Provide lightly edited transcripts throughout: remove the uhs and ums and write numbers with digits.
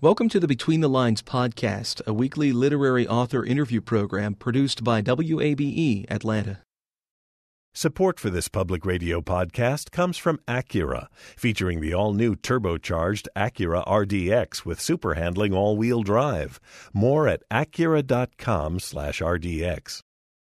Welcome to the Between the Lines podcast, a weekly literary author interview program produced by WABE Atlanta. Support for this public radio podcast comes from Acura, featuring the all-new turbocharged Acura RDX with super handling all-wheel drive. More at Acura.com/RDX.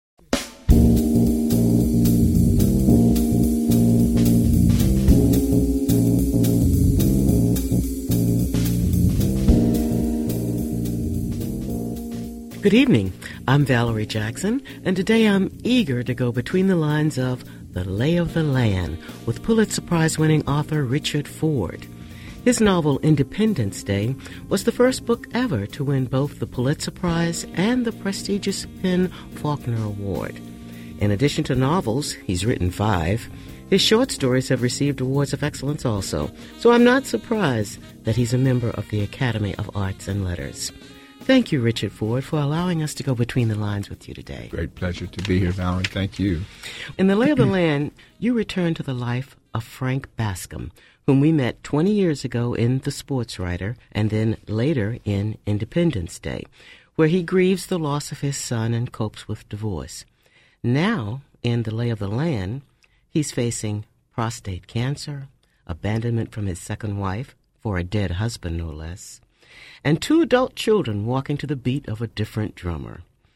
Good evening. I'm Valerie Jackson, and today I'm eager to go between the lines of The Lay of the Land with Pulitzer Prize-winning author Richard Ford. His novel Independence Day was the first book ever to win both the Pulitzer Prize and the prestigious PEN/Faulkner Award. In addition to novels, he's written 5. His short stories have received awards of excellence also, so I'm not surprised that he's a member of the Academy of Arts and Letters. Thank you, Richard Ford, for allowing us to go between the lines with you today. Great pleasure to be here, Valerie. Thank you. In The Lay of the Land, you return to the life of Frank Bascom, whom we met 20 years ago in The Sports Writer and then later in Independence Day, where he grieves the loss of his son and copes with divorce. Now, in The Lay of the Land, he's facing prostate cancer, abandonment from his second wife, for a dead husband no less, and 2 adult children walking to the beat of a different drummer.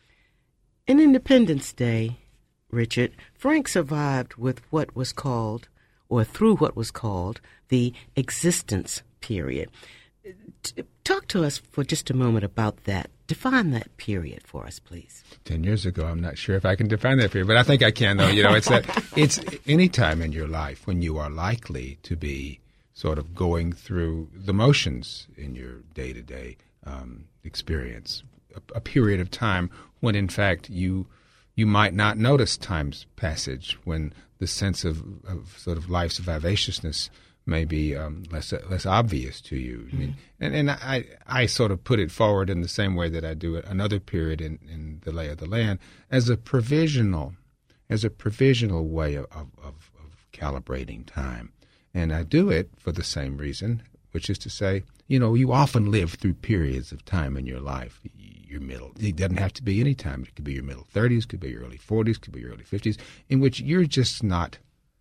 In Independence Day, Richard, Frank survived with what was called, or through what was called, the existence period. Talk to us for just a moment about that. Define that period for us, please. 10 years ago, I'm not sure if I can define that period, but I think I can, though. It's any time in your life when you are likely to be sort of going through the motions in your day-to-day experience, a period of time when, in fact, you might not notice time's passage, when the sense of sort of life's vivaciousness may be less obvious to you. I mean, and I sort of put it forward in the same way that I do another period in The Lay of the Land as a provisional way of calibrating time. And I do it for the same reason, which is to say, you often live through periods of time in your life. Your middle, it doesn't have to be any time. It could be your middle 30s, could be your early 40s, could be your early 50s, in which you're just not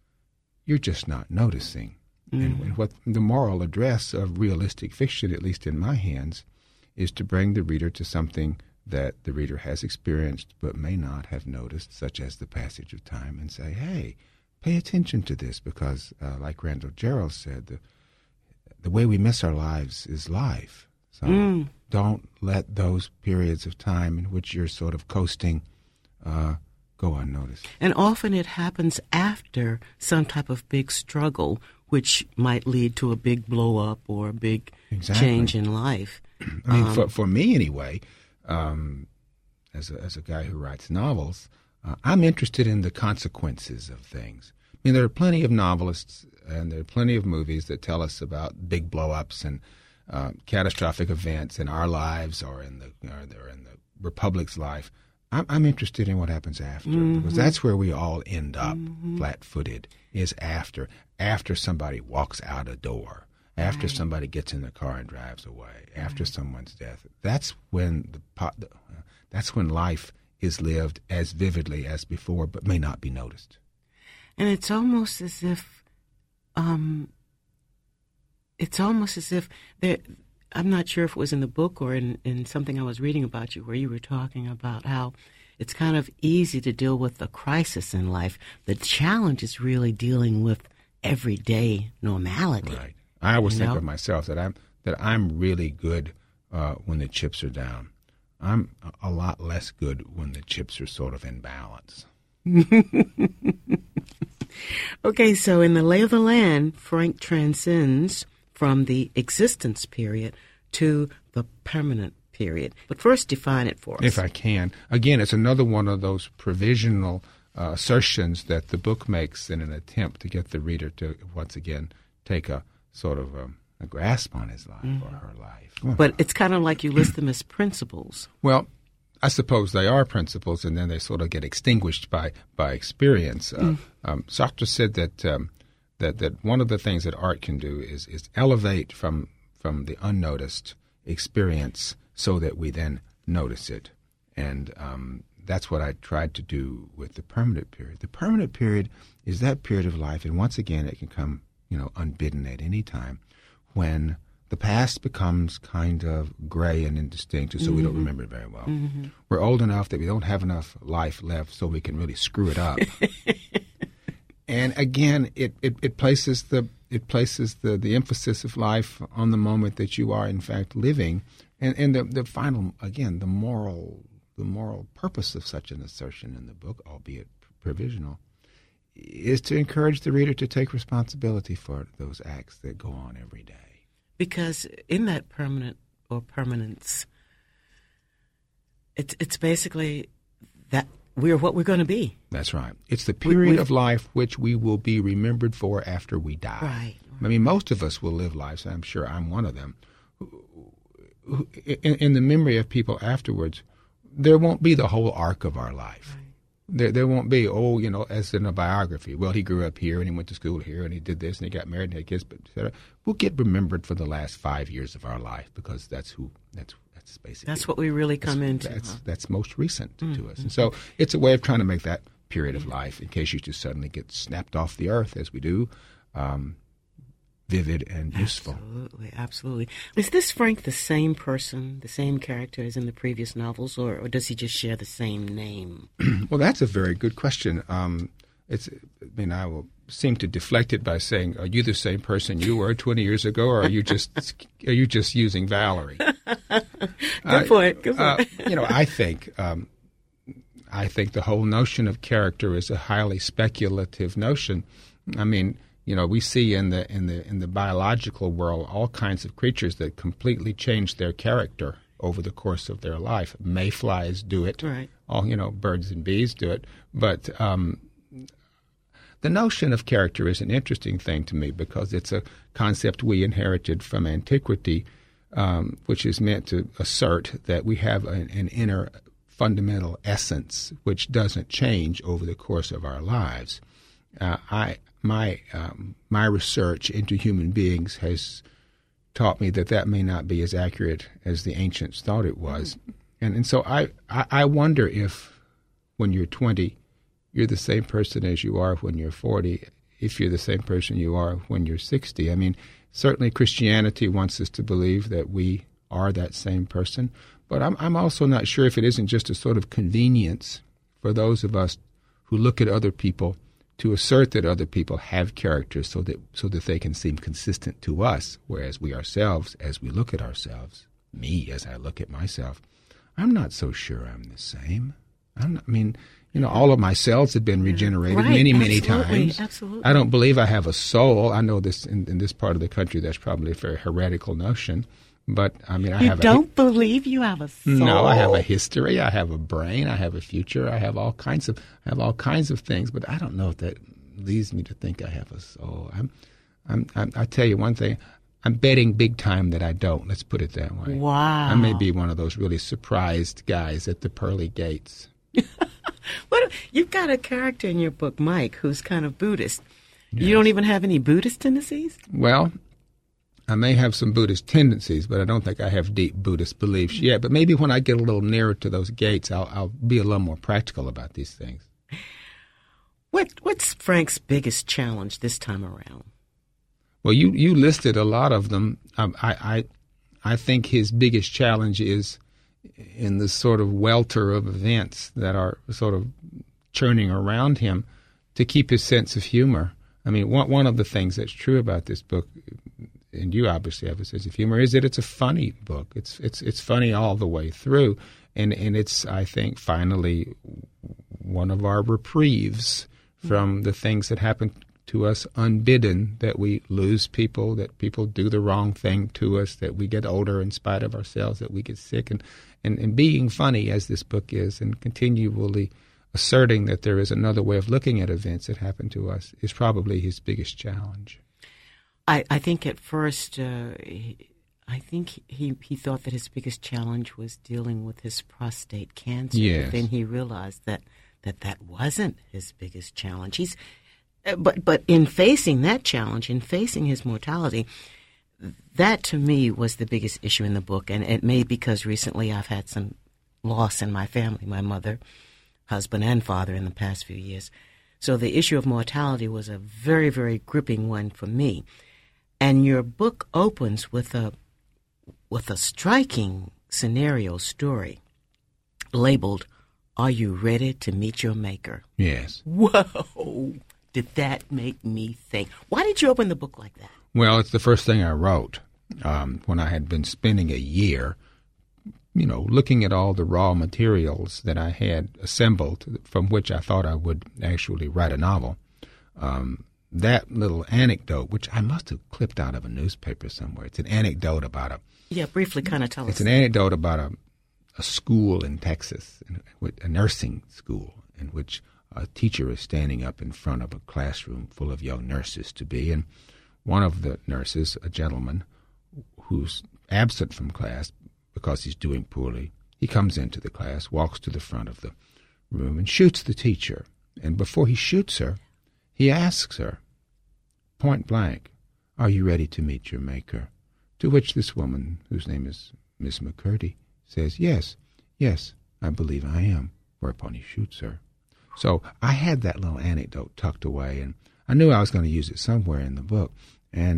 noticing. And what the moral address of realistic fiction, at least in my hands, is to bring the reader to something that the reader has experienced but may not have noticed, such as the passage of time, and say, hey, pay attention to this, because like Randall Jarrell said, the way we miss our lives is life. So don't let those periods of time in which you're sort of coasting go unnoticed. And often it happens after some type of big struggle, which might lead to a big blow-up or a big change in life. I mean, for me anyway, as a guy who writes novels, I'm interested in the consequences of things. I mean, there are plenty of novelists and there are plenty of movies that tell us about big blow-ups and catastrophic events in our lives or in the Republic's life. I'm interested in what happens after, because that's where we all end up flat-footed, is after somebody walks out a door, after somebody gets in the car and drives away, after someone's death. That's when life is lived as vividly as before, but may not be noticed. And it's almost as if I'm not sure if it was in the book or in something I was reading about you, where you were talking about how it's kind of easy to deal with a crisis in life. The challenge is really dealing with everyday normality. Right. I always think of myself that I'm really good when the chips are down. I'm a lot less good when the chips are sort of in balance. Okay, so in The Lay of the Land, Frank transcends from the existence period to the permanent period. But first, define it for us. If I can. Again, it's another one of those provisional assertions that the book makes in an attempt to get the reader to, once again, take a sort of a grasp on his life or her life. But it's kind of like you list them as principles. Well, I suppose they are principles, and then they sort of get extinguished by experience. Sartre said that one of the things that art can do is elevate from the unnoticed experience so that we then notice it. And that's what I tried to do with the permanent period. The permanent period is that period of life, and once again, it can come, unbidden at any time, when the past becomes kind of gray and indistinct, so we don't remember it very well. Mm-hmm. We're old enough that we don't have enough life left so we can really screw it up. And again, it places the emphasis of life on the moment that you are in fact living, and the final, again, the moral purpose of such an assertion in the book, albeit provisional, is to encourage the reader to take responsibility for those acts that go on every day. Because in that permanent or permanence, it's basically that we're what we're going to be. That's right. It's the period of life which we will be remembered for after we die. Right. I mean, most of us will live lives, and I'm sure I'm one of them, who, in the memory of people afterwards, there won't be the whole arc of our life. Right. There won't be, as in a biography, well, he grew up here and he went to school here and he did this and he got married and had kids, et cetera. We'll get remembered for the last 5 years of our life because that's basically. That's what we really come into. That's most recent to us. And so it's a way of trying to make that period of life, in case you just suddenly get snapped off the earth, as we do, vivid and useful. Absolutely. Is this Frank the same person, the same character as in the previous novels, or does he just share the same name? Well, that's a very good question. I will seem to deflect it by saying, "Are you the same person you were 20 years ago, or are you just using Valerie?" Good point. I think the whole notion of character is a highly speculative notion. I mean, we see in the biological world all kinds of creatures that completely change their character over the course of their life. Mayflies do it. Right. All birds and bees do it. But the notion of character is an interesting thing to me because it's a concept we inherited from antiquity, which is meant to assert that we have an inner fundamental essence which doesn't change over the course of our lives. My research into human beings has taught me that may not be as accurate as the ancients thought it was. And so I wonder if when you're 20, you're the same person as you are when you're 40, if you're the same person you are when you're 60. I mean, certainly Christianity wants us to believe that we are that same person, but I'm also not sure if it isn't just a sort of convenience for those of us who look at other people to assert that other people have characters so that they can seem consistent to us, whereas we ourselves, as we look at ourselves, me as I look at myself, I'm not so sure I'm the same. All of my cells have been regenerated many times. Absolutely. I don't believe I have a soul. I know this in this part of the country, that's probably a very heretical notion. But I don't believe you have a soul? No, I have a history. I have a brain. I have a future. I have all kinds of things. But I don't know if that leads me to think I have a soul. I tell you one thing. I'm betting big time that I don't. Let's put it that way. Wow. I may be one of those really surprised guys at the pearly gates. You've got a character in your book, Mike, who's kind of Buddhist. Yes. You don't even have any Buddhist tendencies? Well, I may have some Buddhist tendencies, but I don't think I have deep Buddhist beliefs yet. But maybe when I get a little nearer to those gates, I'll be a little more practical about these things. What's Frank's biggest challenge this time around? Well, you listed a lot of them. I think his biggest challenge is in the sort of welter of events that are sort of churning around him to keep his sense of humor. I mean, one of the things that's true about this book, and you obviously have a sense of humor, is that it's a funny book. It's funny all the way through, and it's, I think, finally one of our reprieves from the things that happen to us unbidden, that we lose people, that people do the wrong thing to us, that we get older in spite of ourselves, that we get sick, and being funny, as this book is, and continually asserting that there is another way of looking at events that happen to us is probably his biggest challenge. I think at first, he thought that his biggest challenge was dealing with his prostate cancer. Yes. But then he realized that wasn't his biggest challenge. But in facing that challenge, in facing his mortality, that to me was the biggest issue in the book, and it may be because recently I've had some loss in my family, my mother, husband, and father in the past few years. So the issue of mortality was a very, very gripping one for me. And your book opens with a striking scenario story labeled, "Are You Ready to Meet Your Maker?" Yes. Whoa! Did that make me think? Why did you open the book like that? Well, it's the first thing I wrote when I had been spending a year, looking at all the raw materials that I had assembled from which I thought I would actually write a novel. That little anecdote, which I must have clipped out of a newspaper somewhere. It's an anecdote about briefly kind of tell us. It's an anecdote about a school in Texas, a nursing school, in which a teacher is standing up in front of a classroom full of young nurses to be, and one of the nurses, a gentleman who's absent from class because he's doing poorly, he comes into the class, walks to the front of the room, and shoots the teacher. And before he shoots her, he asks her, point blank, "Are you ready to meet your maker?" To which this woman, whose name is Miss McCurdy, says, yes, I believe I am, whereupon he shoots her. So I had that little anecdote tucked away, and I knew I was going to use it somewhere in the book. And,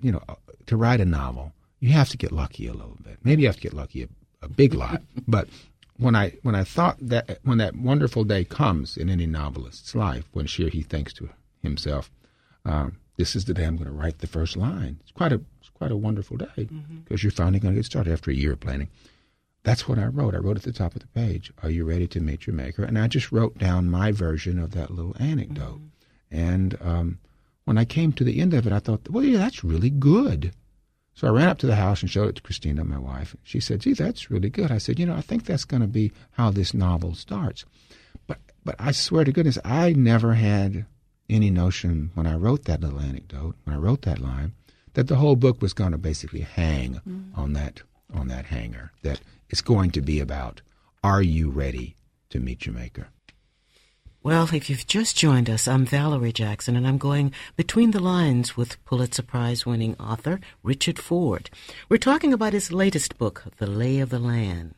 to write a novel, you have to get lucky a little bit. Maybe you have to get lucky a big lot. But when I thought that when that wonderful day comes in any novelist's life, when he thinks to himself, this is the day I'm going to write the first line. It's quite a wonderful day because you're finally going to get started after a year of planning. That's what I wrote. I wrote at the top of the page, "Are you ready to meet your maker?" And I just wrote down my version of that little anecdote. And when I came to the end of it, I thought, well, yeah, that's really good. So I ran up to the house and showed it to Christina, my wife. She said, "Gee, that's really good." I said, I think that's going to be how this novel starts. But I swear to goodness, I never had any notion when I wrote that little anecdote, when I wrote that line, that the whole book was going to basically hang on that hanger, that it's going to be about, are you ready to meet your maker? Well, if you've just joined us, I'm Valerie Jackson, and I'm going between the lines with Pulitzer Prize-winning author Richard Ford. We're talking about his latest book, The Lay of the Land.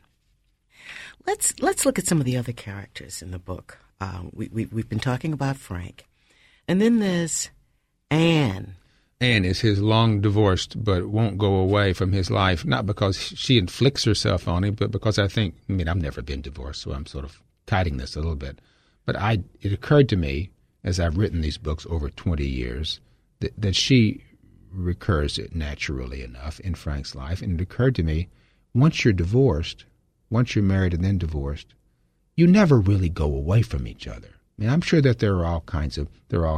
Let's look at some of the other characters in the book. We've been talking about Frank. And then there's Anne. Anne is his long-divorced but won't go away from his life, not because she inflicts herself on him, but because I've never been divorced, so I'm sort of kiting this a little bit. But it occurred to me, as I've written these books over 20 years, that she recurs it naturally enough in Frank's life. And it occurred to me, once you're married and then divorced, you never really go away from each other. I'm sure that there are all kinds of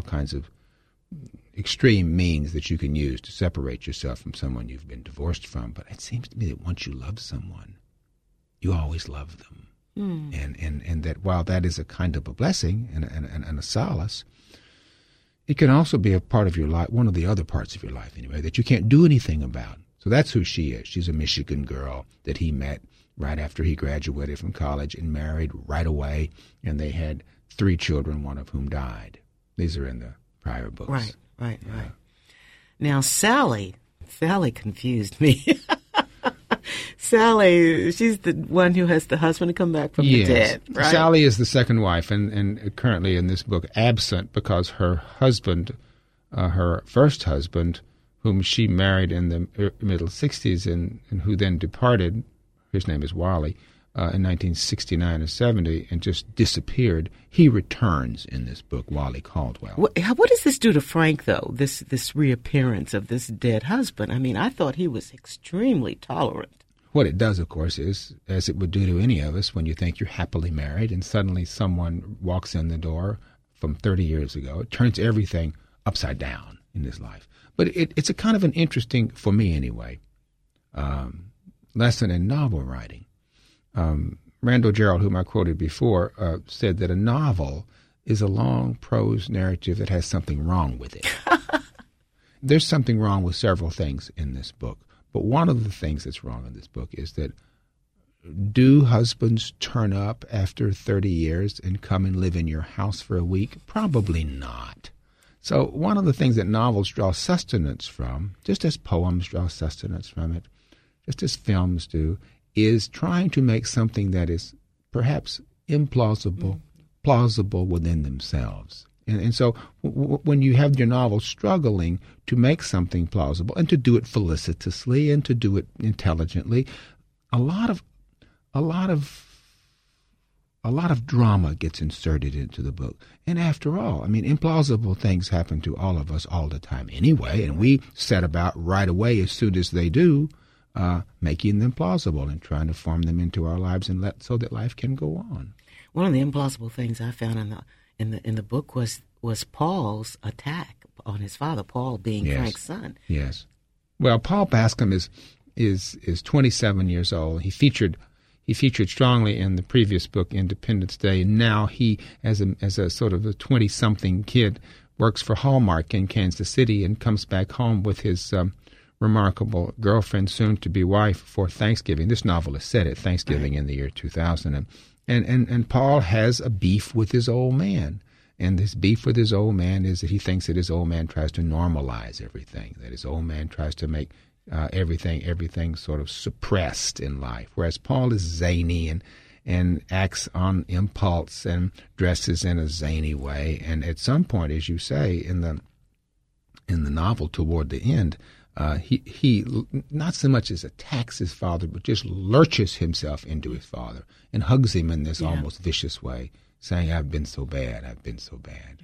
extreme means that you can use to separate yourself from someone you've been divorced from. But it seems to me that once you love someone, you always love them. And that while that is a kind of a blessing and a solace, it can also be a part of your life, one of the other parts of your life anyway, that you can't do anything about. So that's who she is. She's a Michigan girl that he met right after he graduated from college and married right away, and they had 3 children, one of whom died. These are in the prior books. Right. Now, Sally confused me. Sally, she's the one who has the husband come back from the dead, right? Sally is the second wife, and currently in this book absent because her husband, her first husband, whom she married in the middle 60s and who then departed, his name is Wally, in 1969 or 70 and just disappeared. He returns in this book, Wally Caldwell. What does this do to Frank, though, this reappearance of this dead husband? I thought he was extremely tolerant. What it does, of course, is, as it would do to any of us, when you think you're happily married and suddenly someone walks in the door from 30 years ago, it turns everything upside down in his life. But it's a kind of an interesting, for me anyway, lesson in novel writing. Randall Gerald, whom I quoted before, said that a novel is a long prose narrative that has something wrong with it. There's something wrong with several things in this book. But one of the things that's wrong in this book is that do husbands turn up after 30 years and come and live in your house for a week? Probably not. So one of the things that novels draw sustenance from, just as poems draw sustenance from it, just as films do, is trying to make something that is perhaps implausible, plausible within themselves. And so when you have your novel struggling to make something plausible and to do it felicitously and to do it intelligently, a lot of drama gets inserted into the book. And after all, I mean, implausible things happen to all of us all the time anyway, and we set about right away as soon as they do, making them plausible and trying to form them into our lives and so that life can go on. One of the implausible things I found in the book was Paul's attack on his father, Paul being Frank's son. Yes. Well, Paul Bascom is 27 years old. He featured strongly in the previous book, Independence Day. Now he, as a sort of a 20-something kid, works for Hallmark in Kansas City and comes back home with his remarkable girlfriend, soon-to-be wife, for Thanksgiving. This novel is set at Thanksgiving in the year 2000. And Paul has a beef with his old man. And this beef with his old man is that he thinks that his old man tries to normalize everything, that his old man tries to make everything sort of suppressed in life, whereas Paul is zany and acts on impulse and dresses in a zany way. And at some point, as you say in the novel toward the end, he not so much as attacks his father, but just lurches himself into his father and hugs him in this almost vicious way, saying, "I've been so bad. I've been so bad."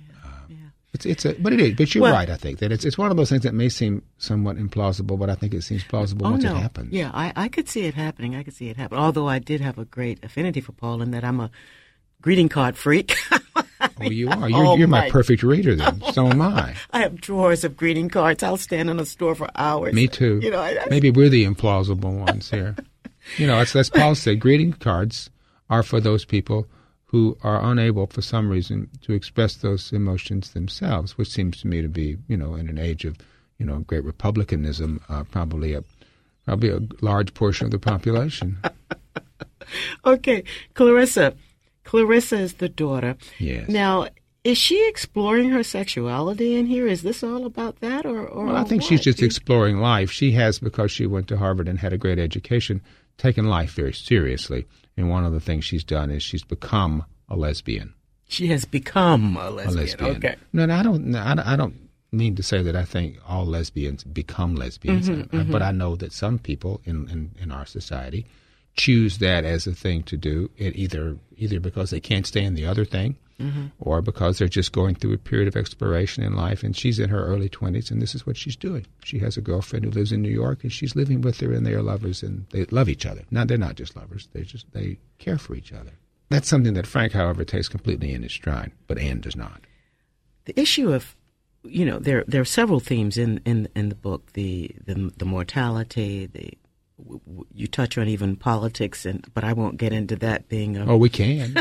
But you're right. I think that it's one of those things that may seem somewhat implausible, but I think it seems plausible once it happens. Yeah, I could see it happening. Although I did have a great affinity for Paul in that I'm a greeting card freak. Oh, you are. You're my perfect reader then. So am I. I have drawers of greeting cards. I'll stand in a store for hours. Me too. Maybe we're the implausible ones here. As Paul said, greeting cards are for those people who are unable, for some reason, to express those emotions themselves, which seems to me to be, in an age of, great republicanism, probably a large portion of the population. Okay, Clarissa. Clarissa is the daughter. Yes. Now, is she exploring her sexuality in here? Is this all about that, or Well, I think she's just exploring life. She has, because she went to Harvard and had a great education, taken life very seriously. And one of the things she's done is she's become a lesbian. She has become a lesbian. Okay. No, I don't mean to say that I think all lesbians become lesbians, but I know that some people in our society choose that as a thing to do, either because they can't stand the other thing, or because they're just going through a period of exploration in life. And she's in her early 20s, and this is what she's doing. She has a girlfriend who lives in New York, and she's living with her, and they are lovers, and they love each other. Now, they're not just lovers. They care for each other. That's something that Frank, however, takes completely in his stride, but Anne does not. The issue of, there are several themes in the book, the mortality, you touch on even politics, but I won't get into that being a... Oh, we can.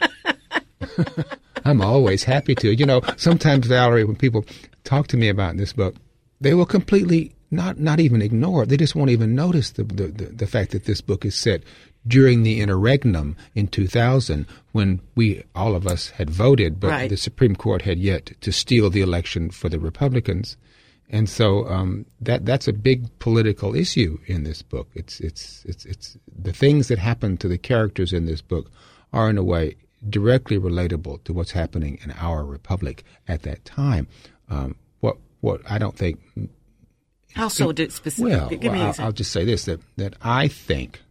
I'm always happy to. Sometimes, Valerie, when people talk to me about this book, they will completely not even ignore it. They just won't even notice the fact that this book is set during the interregnum in 2000, when all of us had voted, but the Supreme Court had yet to steal the election for the Republicans. And so that's a big political issue in this book. It's the things that happen to the characters in this book are, in a way, directly relatable to what's happening in our republic at that time. What I don't think. How so? Specifically? Well, I'll just say this: that I think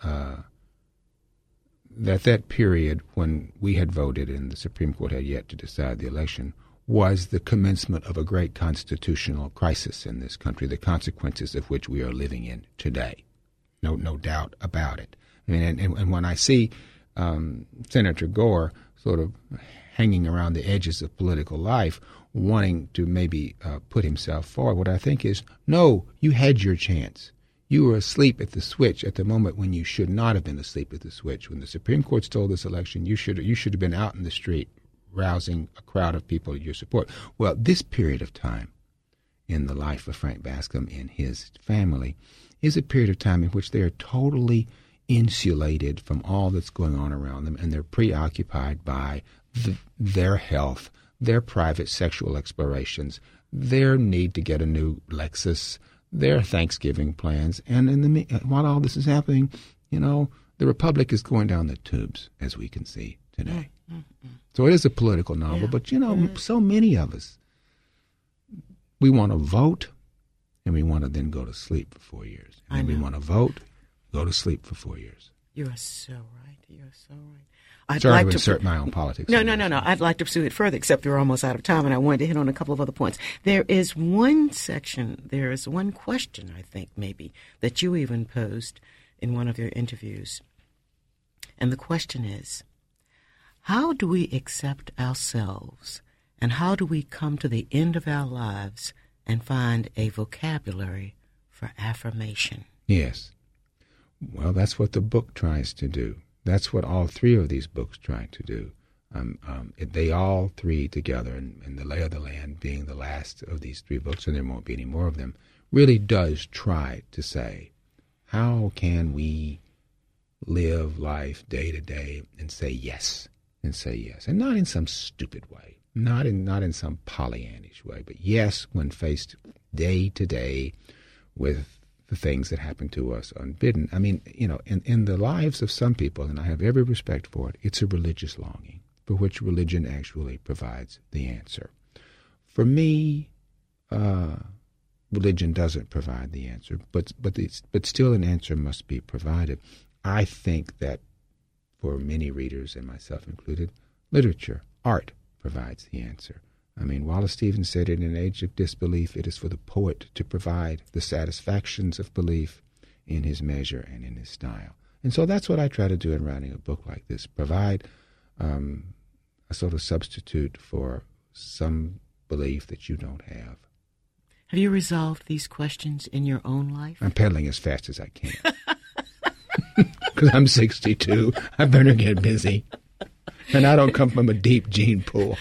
that period when we had voted and the Supreme Court had yet to decide the election was the commencement of a great constitutional crisis in this country, the consequences of which we are living in today. No doubt about it. I mean, and when I see Senator Gore sort of hanging around the edges of political life, wanting to maybe put himself forward, what I think is, no, you had your chance. You were asleep at the switch at the moment when you should not have been asleep at the switch. When the Supreme Court stole this election, you should have been out in the street rousing a crowd of people to your support. Well, this period of time in the life of Frank Bascom and his family is a period of time in which they are totally insulated from all that's going on around them, and they're preoccupied by their health, their private sexual explorations, their need to get a new Lexus, their Thanksgiving plans. And while all this is happening, the Republic is going down the tubes, as we can see today. Mm-hmm. So it is a political novel, but, so many of us, we want to vote, and we want to then go to sleep for 4 years. And we want to vote, go to sleep for 4 years. You are so right. You are so right. Sorry to insert my own politics. No. I'd like to pursue it further, except we're almost out of time, and I wanted to hit on a couple of other points. There is one question, I think, maybe, that you even posed in one of your interviews. And the question is, how do we accept ourselves, and how do we come to the end of our lives and find a vocabulary for affirmation? Yes. Well, that's what the book tries to do. That's what all three of these books try to do. They all three together, and The Lay of the Land being the last of these three books, and there won't be any more of them, really does try to say, how can we live life day to day and say yes, and not in some stupid way, not in some Pollyannish way, but yes when faced day to day with the things that happen to us unbidden. I mean, in the lives of some people, and I have every respect for it, it's a religious longing for which religion actually provides the answer. For me, religion doesn't provide the answer, but still an answer must be provided. I think that for many readers, and myself included, literature, art provides the answer. I mean, Wallace Stevens said, in an age of disbelief, it is for the poet to provide the satisfactions of belief in his measure and in his style. And so that's what I try to do in writing a book like this, provide a sort of substitute for some belief that you don't have. Have you resolved these questions in your own life? I'm pedaling as fast as I can. Because I'm 62. I better get busy. And I don't come from a deep gene pool.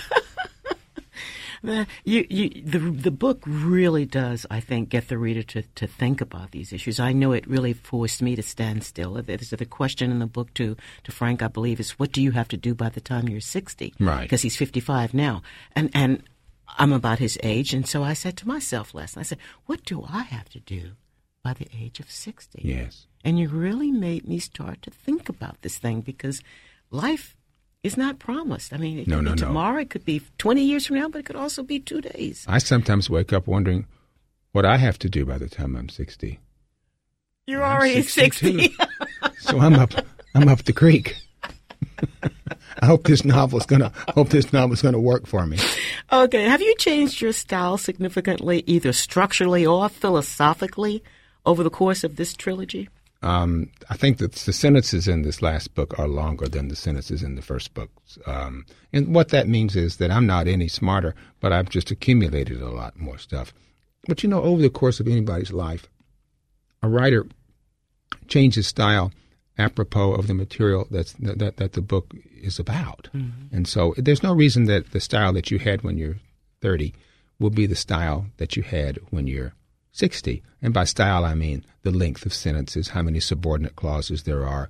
The book really does, I think, get the reader to think about these issues. I know it really forced me to stand still. There's the question in the book to Frank, I believe, is what do you have to do by the time you're 60? Right. Because he's 55 now. And I'm about his age. And so I said to myself last night, I said, what do I have to do by the age of 60? Yes. And you really made me start to think about this thing, because life is not promised. I mean, it could be tomorrow, it could be 20 years from now, but it could also be 2 days. I sometimes wake up wondering what I have to do by the time I'm 60. You're already 60. So I'm up the creek. I hope this novel's gonna work for me. Okay. Have you changed your style significantly, either structurally or philosophically, over the course of this trilogy? I think that the sentences in this last book are longer than the sentences in the first book. And what that means is that I'm not any smarter, but I've just accumulated a lot more stuff. But, over the course of anybody's life, a writer changes style apropos of the material that the book is about. Mm-hmm. And so there's no reason that the style that you had when you're 30 will be the style that you had when you're 60. And by style, I mean the length of sentences, how many subordinate clauses there are,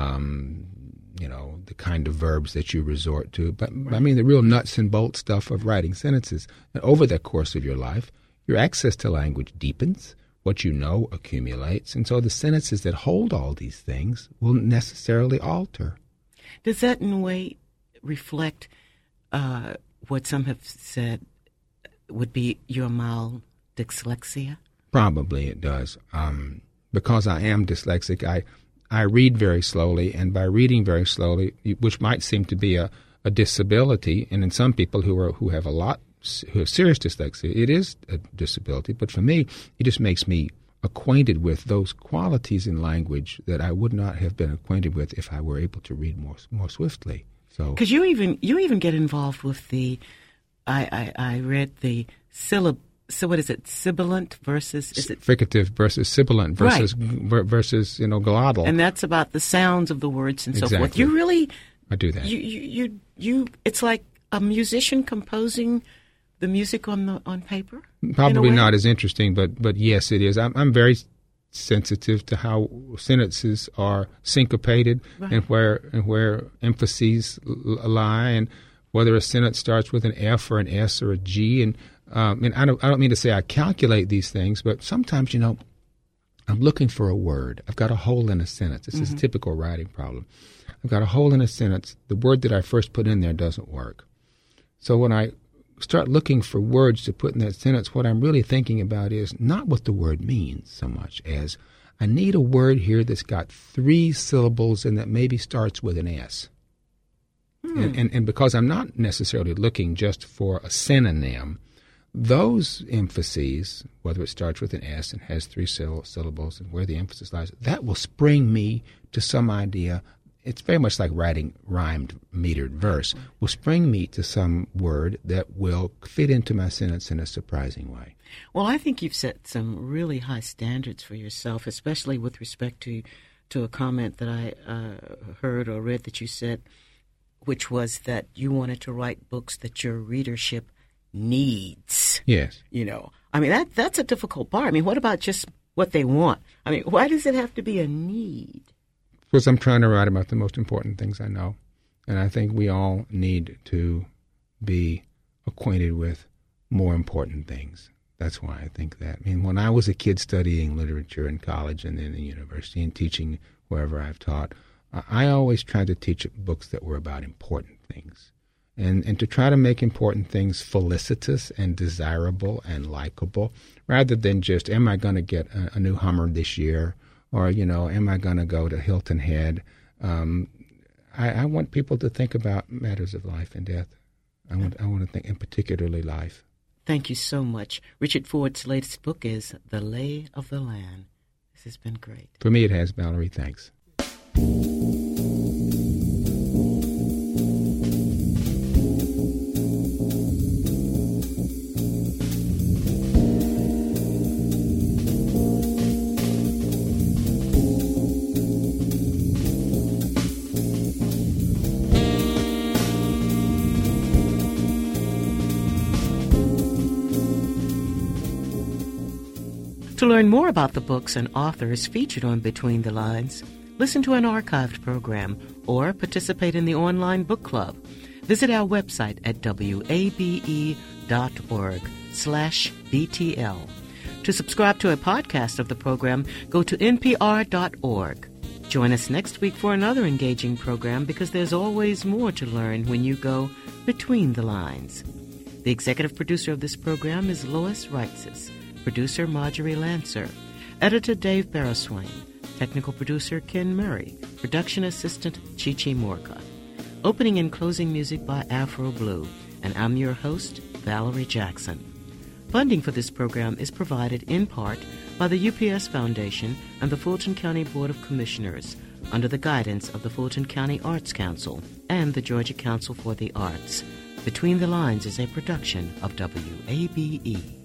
the kind of verbs that you resort to. But right. I mean the real nuts and bolts stuff of writing sentences. And over the course of your life, your access to language deepens, what you know accumulates, and so the sentences that hold all these things will necessarily alter. Does that in a way reflect what some have said would be your mild dyslexia? Probably it does. Because I am dyslexic, I read very slowly, and by reading very slowly, which might seem to be a disability, and in some people who have serious dyslexia, it is a disability. But for me, it just makes me acquainted with those qualities in language that I would not have been acquainted with if I were able to read more swiftly. So, because you even get involved with the, I read the syllable. So what is it? Sibilant versus fricative versus sibilant versus right. versus glottal, and that's about the sounds of the words and exactly. so forth. You really, I do that. You. It's like a musician composing the music on paper. Probably not as interesting, but yes, it is. I'm very sensitive to how sentences are syncopated right. and where emphases lie and whether a sentence starts with an F or an S or a G. And I don't mean to say I calculate these things, but sometimes, I'm looking for a word. I've got a hole in a sentence. This is a typical writing problem. I've got a hole in a sentence. The word that I first put in there doesn't work. So when I start looking for words to put in that sentence, what I'm really thinking about is not what the word means so much as I need a word here that's got 3 syllables and that maybe starts with an S. And because I'm not necessarily looking just for a synonym, those emphases, whether it starts with an S and has 3 syllables and where the emphasis lies, that will spring me to some idea. It's very much like writing rhymed, metered verse, will spring me to some word that will fit into my sentence in a surprising way. Well, I think you've set some really high standards for yourself, especially with respect to a comment that I heard or read that you said, which was that you wanted to write books that your readership needs. Yes. I mean, that's a difficult part. I mean, what about just what they want? I mean, why does it have to be a need? Because I'm trying to write about the most important things I know. And I think we all need to be acquainted with more important things. That's why I think that. I mean, when I was a kid studying literature in college and then in university and teaching wherever I've taught, I always tried to teach books that were about important things. And to try to make important things felicitous and desirable and likable, rather than just, am I going to get a new Hummer this year? Or, am I going to go to Hilton Head? I want people to think about matters of life and death. I want to think, in particularly life. Thank you so much. Richard Ford's latest book is The Lay of the Land. This has been great. For me, it has, Valerie. Thanks. To learn more about the books and authors featured on Between the Lines, listen to an archived program, or participate in the online book club. Visit our website at wabe.org/BTL. To subscribe to a podcast of the program, go to npr.org. Join us next week for another engaging program, because there's always more to learn when you go Between the Lines. The executive producer of this program is Lois Reitzes. Producer Marjorie Lancer, editor Dave Barraswain, technical producer Ken Murray, production assistant Chichi Morka. Opening and closing music by Afro Blue, and I'm your host, Valerie Jackson. Funding for this program is provided in part by the UPS Foundation and the Fulton County Board of Commissioners, under the guidance of the Fulton County Arts Council and the Georgia Council for the Arts. Between the Lines is a production of WABE.